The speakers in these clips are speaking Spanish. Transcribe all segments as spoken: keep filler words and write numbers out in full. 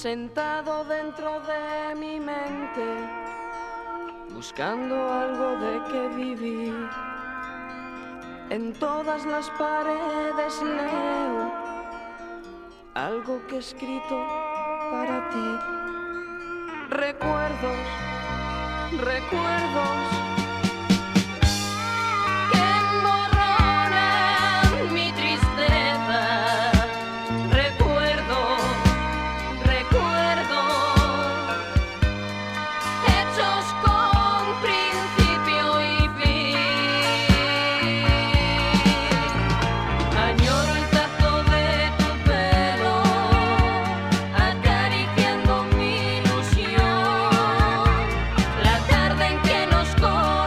sentado dentro de mi mente, buscando algo de qué vivir. En todas las paredes leo algo que he escrito para ti. Recuerdos, recuerdos que emborronan mi tristeza. Recuerdos, recuerdos hechos con principio y fin. Añoro el tacto de tu pelo, acariciando mi ilusión. La tarde en que nos conocimos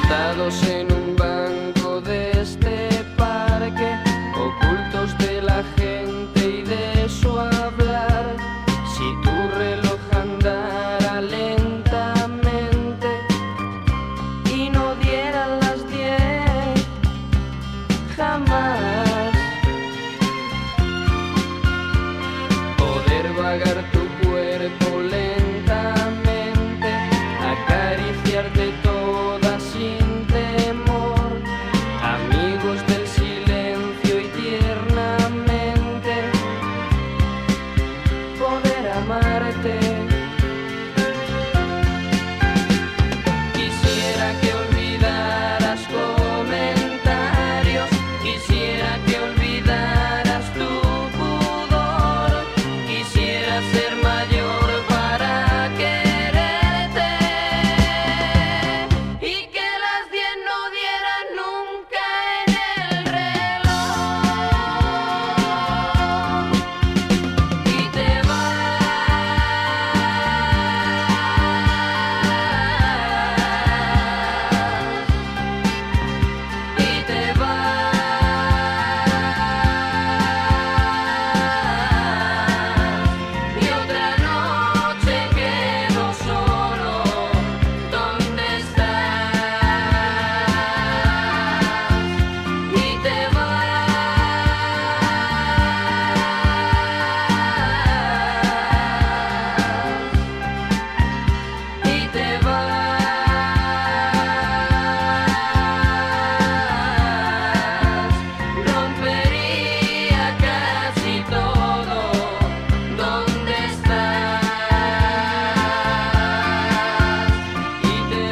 sentados en un banco de este parque, ocultos de la gente y de su hablar. Si tu reloj andara lentamente y no diera las diez, jamás poder vagar tu cuerpo lentamente, acariciarte toda sin temor, amigos del silencio y tiernamente poder amarte. Quisiera que olvidaras comentarios, quisiera que olvidaras tu pudor, quisiera ser mayor para quererte y que las diez no dieran nunca en el reloj. Y te vas, y te vas, y otra noche quedo solo. ¿Dónde estás? Y te vas, y te vas. Rompería casi todo. ¿Dónde estás? Y te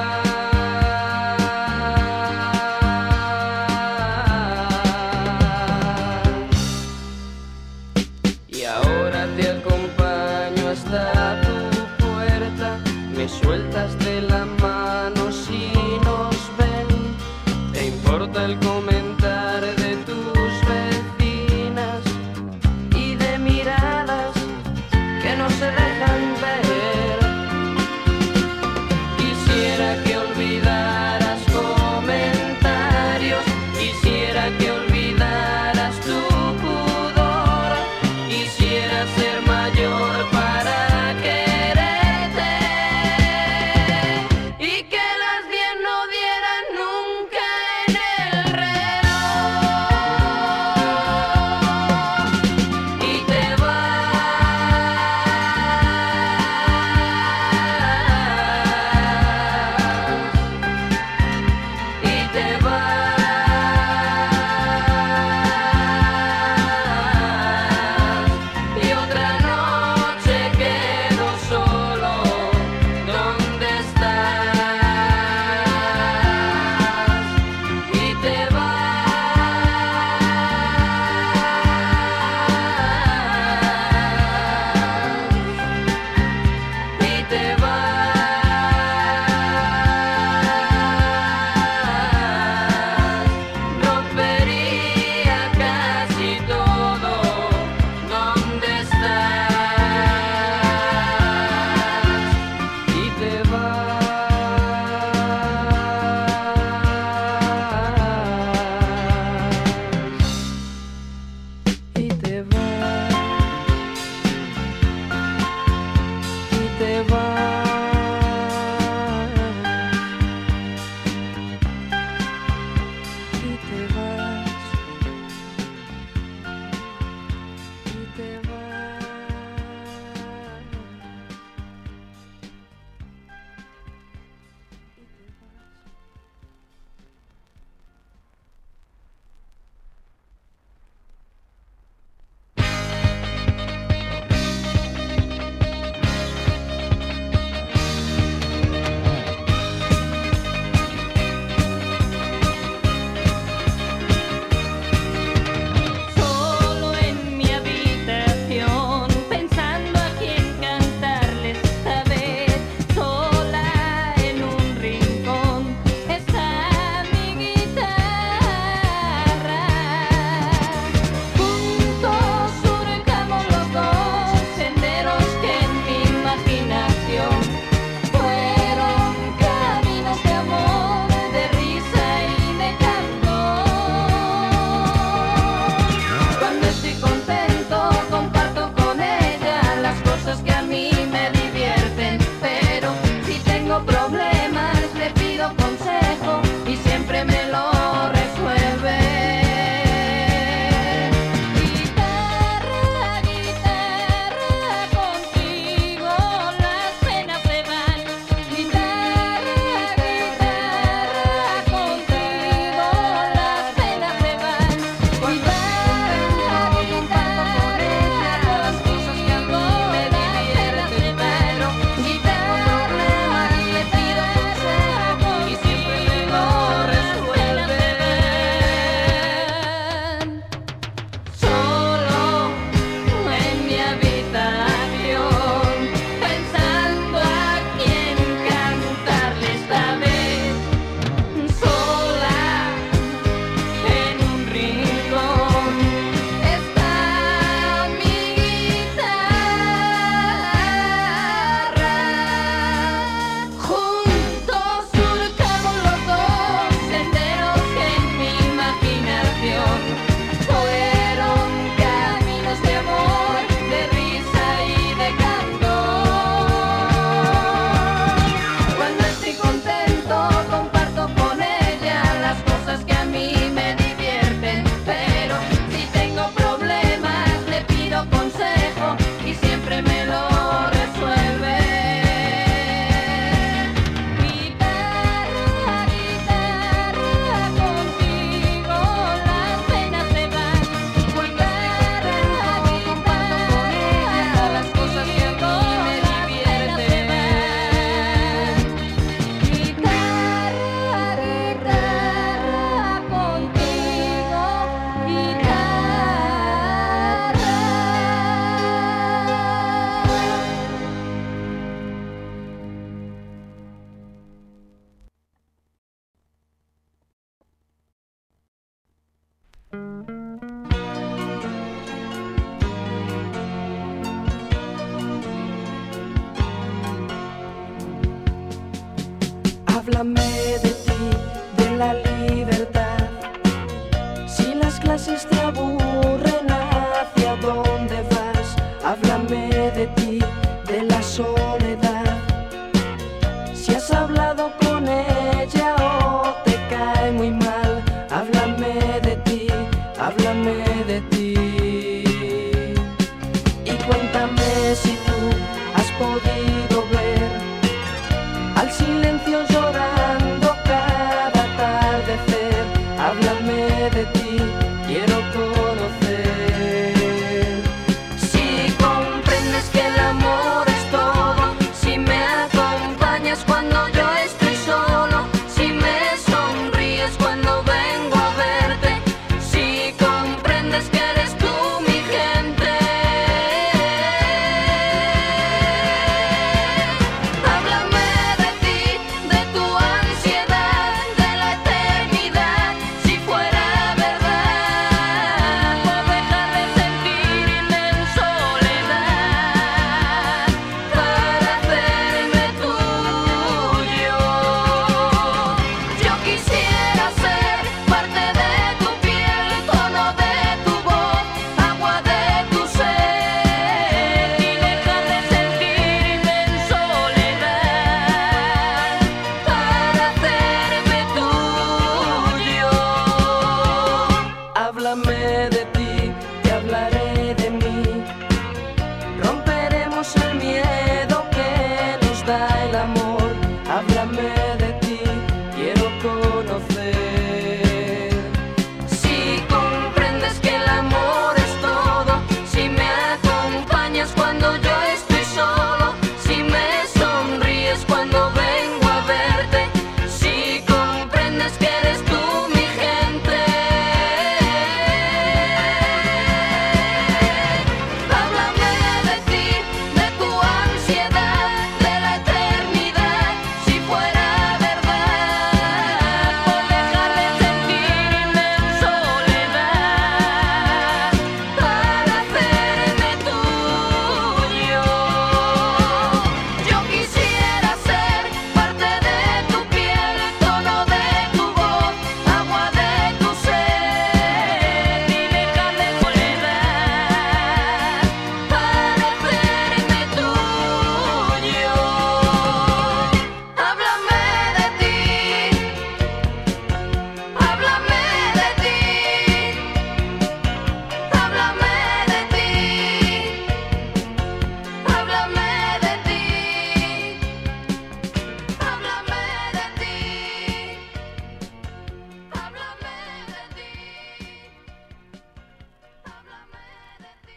vas. Y ahora te acompaño hasta tu puerta, me sueltas de la mano si nos ven. ¿Te importa el comentar de tus vecinas y de miradas que no se dejan ver? Quisiera que olvidaras comentarios, quisiera que olvidaras tu pudor, quisiera ser mayor para quererte y que las diez no dieran nunca en el reloj. Háblame de ti, de la libertad. Si las clases te aburren, ¿hacia dónde vas? Háblame de ti, de la soledad. Si has hablado con ella o te cae muy mal, háblame de ti, háblame de ti. Y cuéntame si tú has podido ver al silencio llorando cada atardecer. Háblame de ti, quiero conocer. Si comprendes que el amor es todo, si me acompañas cuando yo estoy solo, si me sonríes cuando vengo a verte, si comprendes que eres tú mi gente. Háblame de ti, de tu ansiedad, de la eternidad, si fuera verdad, por dejar de sentirme en soledad, para hacerme tuyo. Yo quisiera ser parte de tu piel, tono de tu voz, agua de tu ser, y dejar de sentirme en soledad, para hacerme tuyo. Háblame de ti, te hablaré de mí. Romperemos el miedo que nos da el amor. Háblame de ti, quiero conocer. Si comprendes que el amor es todo, si me acompañas cuando yo estoy solo, si me sonríes cuando vengo a verte, si comprendes que eres tú mi gente. Háblame de ti, de tu ansiedad, de la eternidad, si fuera verdad, por dejar de sentirme en soledad, para hacerme tuyo. Yo quisiera ser parte de tu piel, tono de tu voz, agua de tu ser, y dejar de soledad, para hacerme tuyo. Háblame de ti, háblame de ti, háblame de ti, háblame de ti, háblame de ti, háblame de ti, háblame de ti.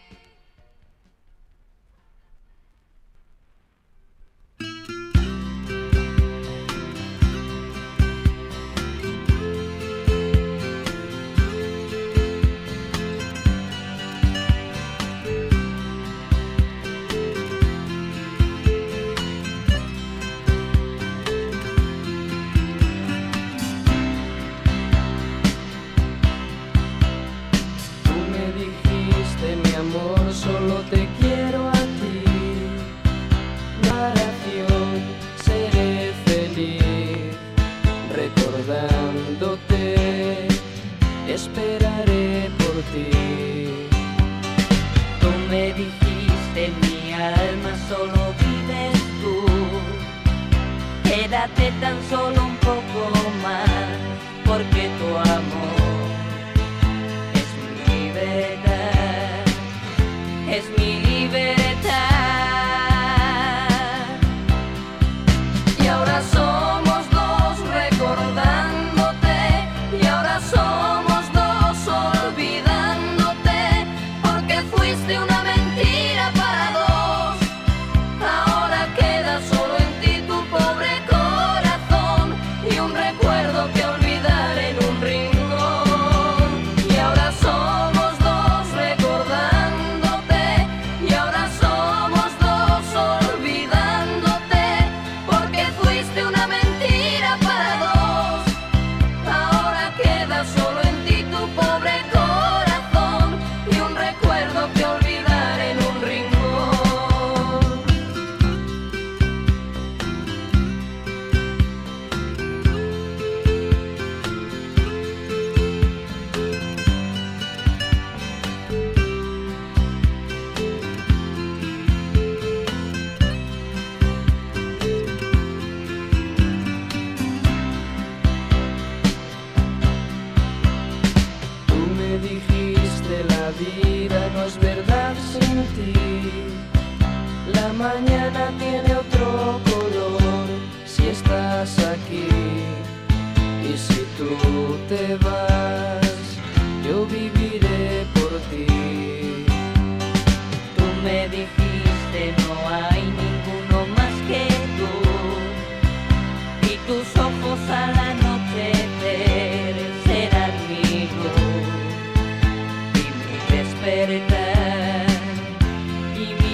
Tú me dijiste, mi amor, solo te quiero a ti. Mi oración, seré feliz recordándote, esperaré por ti. Tú me dijiste, mi alma, solo vives tú. Quédate tan solo un poco más, porque tu amor es mi libertad, es mi libertad. Y ahora somos dos recordándote, y ahora somos dos olvidándote, porque fuiste una mentira para dos. Ahora queda solo en ti tu pobre corazón y un recuerdo que olvidar en un rincón. estás aquí. Y si tú te vas, yo viviré por ti. Tú me dijiste no hay ninguno más que tú, y tus ojos al anochecer serán mi luz y mi despertar, y mi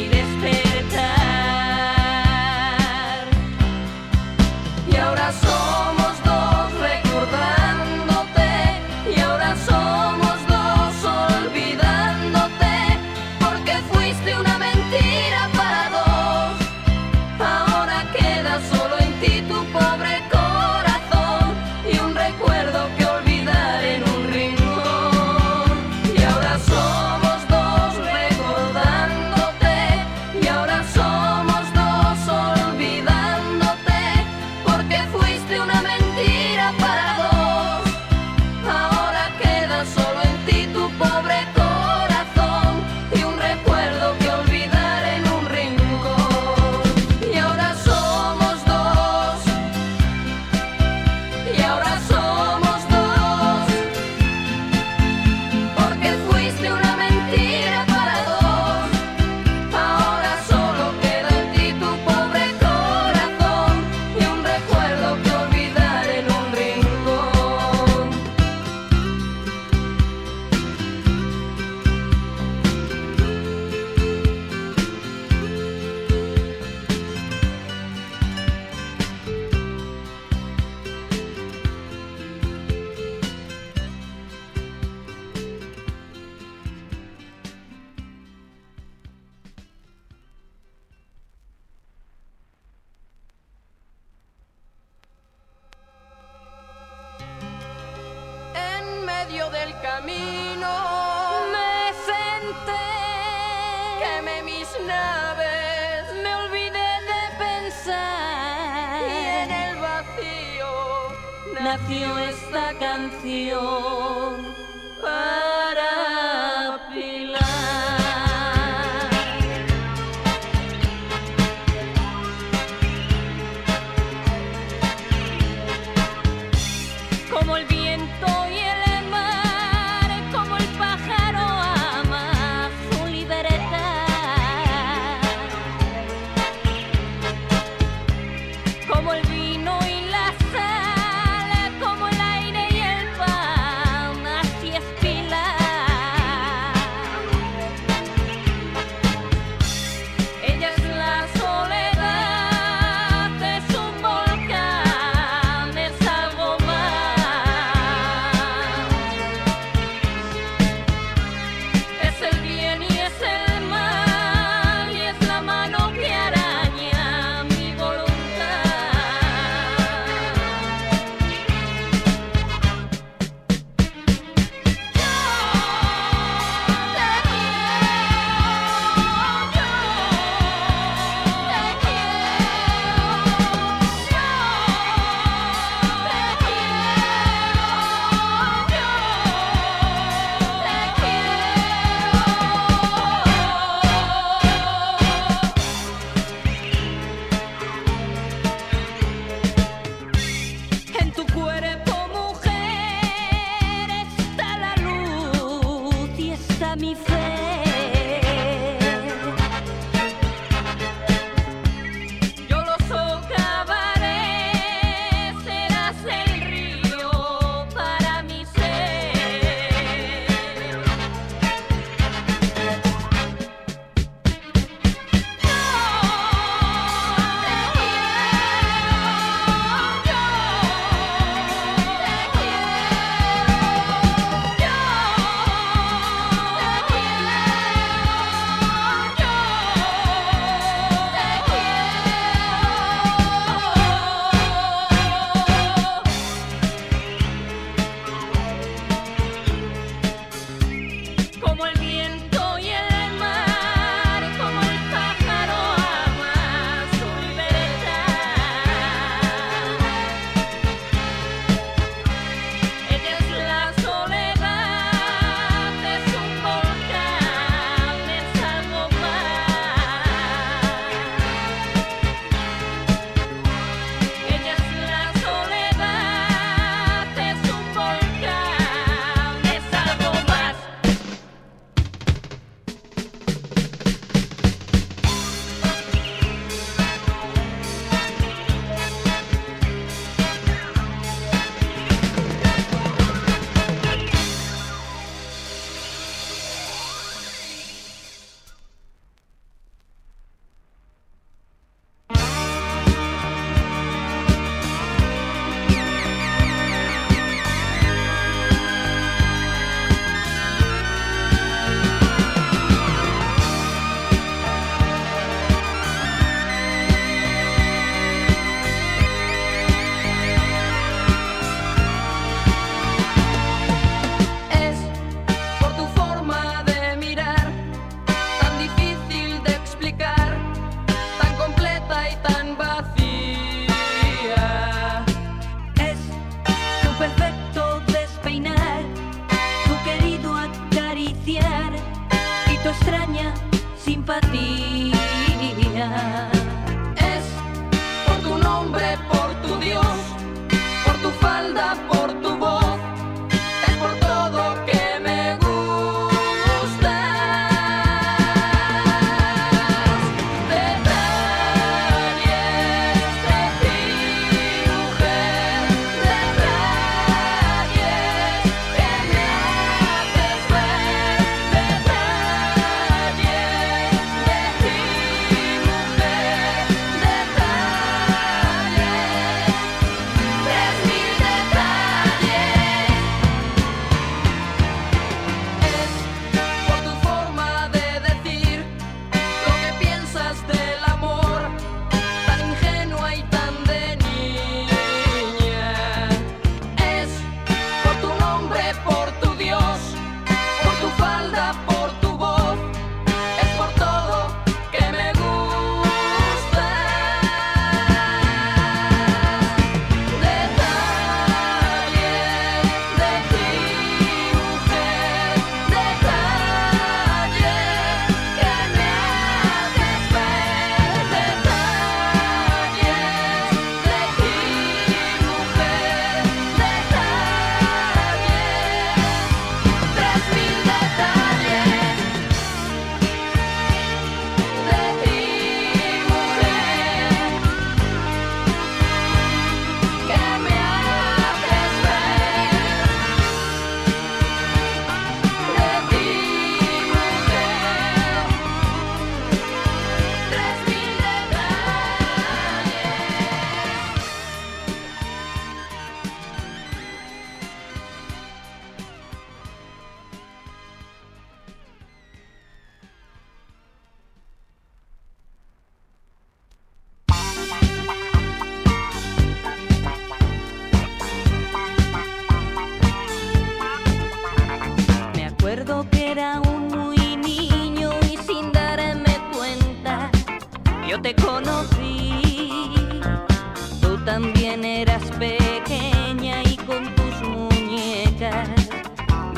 despertar. Y ahora somos dos recordándote, y ahora somos dos olvidándote, porque fuiste una mentira para dos. Ahora queda solo en ti tu pobre corazón y un recuerdo que olvidar en un rincón. Y ahora somos dos recordándote, y ahora somos dos olvidándote, porque fuiste una mentira para dos. Ahora queda solo en ti tu pobre corazón y un recuerdo que olvidar en un rincón. Y ahora somos dos, y ahora somos dos, porque fuiste una mentira para dos. Ahora solo queda en ti tu pobre corazón y un recuerdo que olvidar en un rincón. En medio del camino Me senté, quemé mis naves me olvidé de y pensar, en el vacío nació esta canción para Pilar. Como el viento y el mar, como el pájaro ama su libertad, como el vino y la sal, como el aire y el pan, así es Pilar.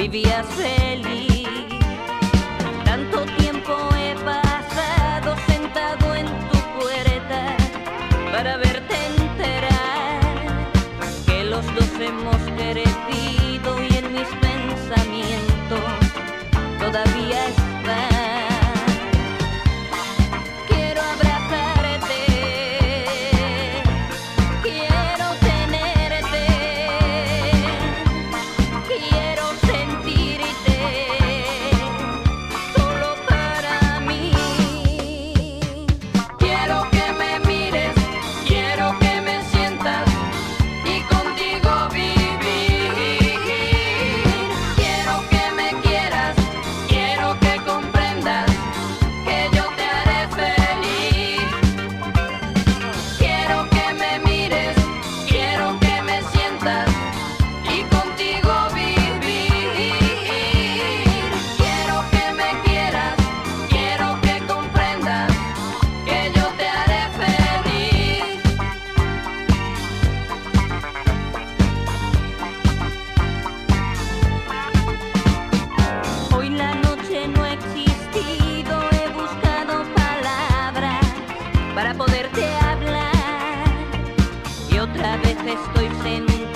vivías feliz. Tanto tiempo he pasado sentado en tu puerta para verte enterar que los dos hemos crecido y en mis pensamientos todavía estás. Quiero abrazarte, quiero tenerte, quiero sentirte solo para mí. Quiero que me mires, quiero que me sientas y contigo vivir. Quiero que me quieras, quiero que comprendas que yo te haré feliz. Quiero que me mires, quiero que me sientas y contigo vivir. Quiero que me quieras, quiero que comprendas que yo te haré feliz. Hoy la noche no ha existido, he buscado palabras para poderte hablar y otra vez estoy sentada